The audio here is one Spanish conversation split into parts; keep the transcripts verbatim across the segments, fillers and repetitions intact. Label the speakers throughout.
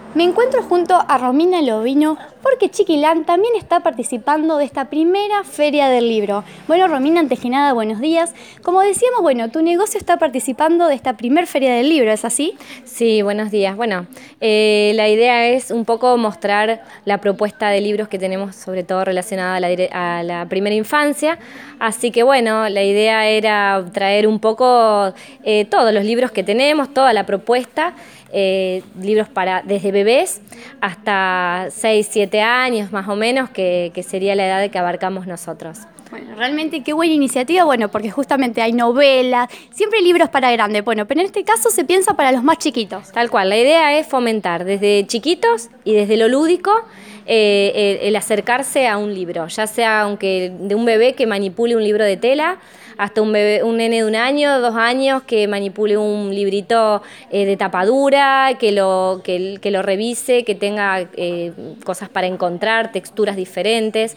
Speaker 1: Me encuentro junto a Romina Lovino porque Chiquilán también está participando de esta primera Feria del Libro. Bueno, Romina, antes que nada, buenos días. Como decíamos, bueno, tu negocio está participando de esta primera Feria del Libro, ¿es así?
Speaker 2: Sí, buenos días. Bueno, eh, la idea es un poco mostrar la propuesta de libros que tenemos, sobre todo relacionada a la, a la primera infancia. Así que bueno, la idea era traer un poco eh, todos los libros que tenemos, toda la propuesta. Eh, libros para desde bebés hasta seis, siete años más o menos, que, que sería la edad de que abarcamos nosotros.
Speaker 1: Bueno, realmente qué buena iniciativa, bueno, porque justamente hay novelas, siempre hay libros para grandes, bueno, pero en este caso se piensa para los más chiquitos.
Speaker 2: Tal cual, la idea es fomentar desde chiquitos y desde lo lúdico eh, el, el acercarse a un libro, ya sea aunque de un bebé que manipule un libro de tela, hasta un, bebé, un nene de un año, dos años, que manipule un librito eh, de tapadura, que lo, que, que lo revise, que tenga eh, cosas para encontrar, texturas diferentes.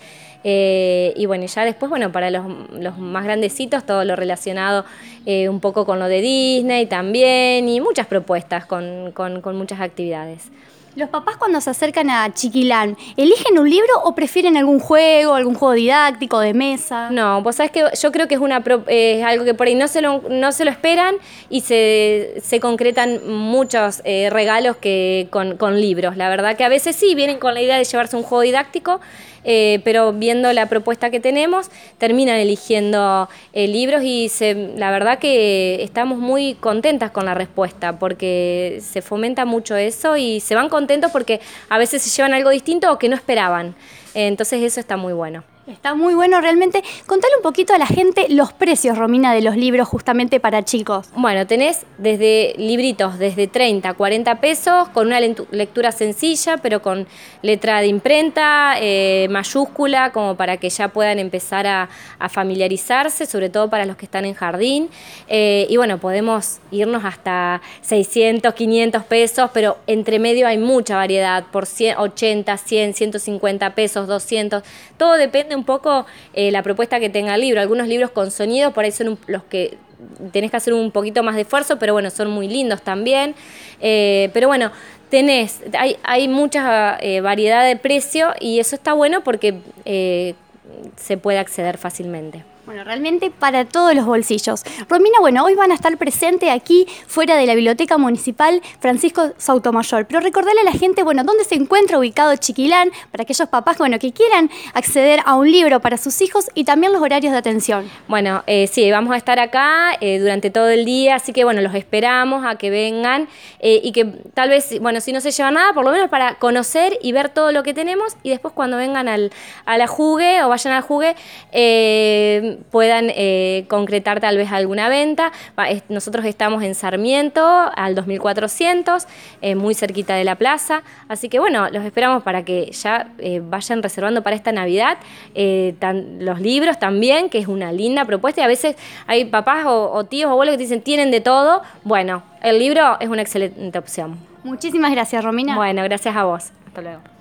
Speaker 2: Eh, y bueno, ya después, bueno, para los, los más grandecitos, todo lo relacionado eh, un poco con lo de Disney también, y muchas propuestas con, con, con muchas actividades.
Speaker 1: Los papás, cuando se acercan a Chiquilán, ¿eligen un libro o prefieren algún juego, algún juego didáctico de mesa?
Speaker 2: No, vos sabés que yo creo que es, una, eh, es algo que por ahí no se lo, no se lo esperan, y se, se concretan muchos eh, regalos que, con, con libros. La verdad que a veces sí vienen con la idea de llevarse un juego didáctico, eh, pero viendo la propuesta que tenemos, terminan eligiendo eh, libros, y se, la verdad que estamos muy contentas con la respuesta, porque se fomenta mucho eso y se van contentos porque a veces se llevan algo distinto o que no esperaban. Entonces eso está muy bueno.
Speaker 1: Está muy bueno realmente. Contale un poquito a la gente los precios, Romina, de los libros justamente para chicos.
Speaker 2: Bueno, tenés desde libritos desde treinta, cuarenta pesos, con una lectura sencilla, pero con letra de imprenta, eh, mayúscula, como para que ya puedan empezar a, a familiarizarse, sobre todo para los que están en jardín. Eh, y bueno, podemos irnos hasta seiscientos, quinientos pesos, pero entre medio hay mucha variedad, por ochenta, cien, ciento cincuenta pesos, doscientos, todo depende un poco eh, la propuesta que tenga el libro. Algunos libros con sonido por ahí son un, los que tenés que hacer un poquito más de esfuerzo, pero bueno, son muy lindos también. Eh, pero bueno, tenés, hay, hay mucha eh, variedad de precio, y eso está bueno porque eh, se puede acceder fácilmente.
Speaker 1: Bueno, realmente para todos los bolsillos. Romina, bueno, hoy van a estar presentes aquí fuera de la Biblioteca Municipal Francisco Sautomayor, pero recordarle a la gente, bueno, dónde se encuentra ubicado Chiquilán, para aquellos papás, bueno, que quieran acceder a un libro para sus hijos, y también los horarios de atención.
Speaker 2: Bueno, eh, sí, vamos a estar acá eh, durante todo el día, así que bueno, los esperamos a que vengan eh, y que tal vez, bueno, si no se lleva nada, por lo menos para conocer y ver todo lo que tenemos, y después cuando vengan al, a la Jugue o vayan al Jugue, eh, puedan eh, concretar tal vez alguna venta. Nosotros estamos en Sarmiento, al dos mil cuatrocientos, eh, muy cerquita de la plaza, así que bueno, los esperamos para que ya eh, vayan reservando para esta Navidad eh, tan, los libros también, que es una linda propuesta, y a veces hay papás o, o tíos o abuelos que te dicen tienen de todo. Bueno, el libro es una excelente opción.
Speaker 1: Muchísimas gracias, Romina.
Speaker 2: Bueno, gracias a vos. Hasta luego.